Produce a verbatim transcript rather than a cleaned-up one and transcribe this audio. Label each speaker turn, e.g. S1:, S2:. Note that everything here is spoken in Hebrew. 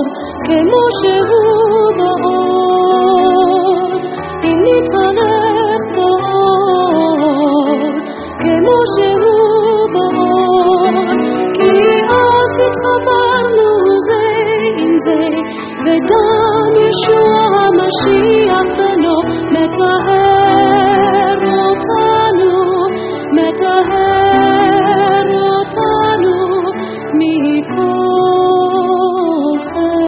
S1: כמו שהוא באור, אם נתהלך באור, כמו שהוא באור, כי אז התחברנו זה עם זה, ודם ישוע המשיח בנו מטהר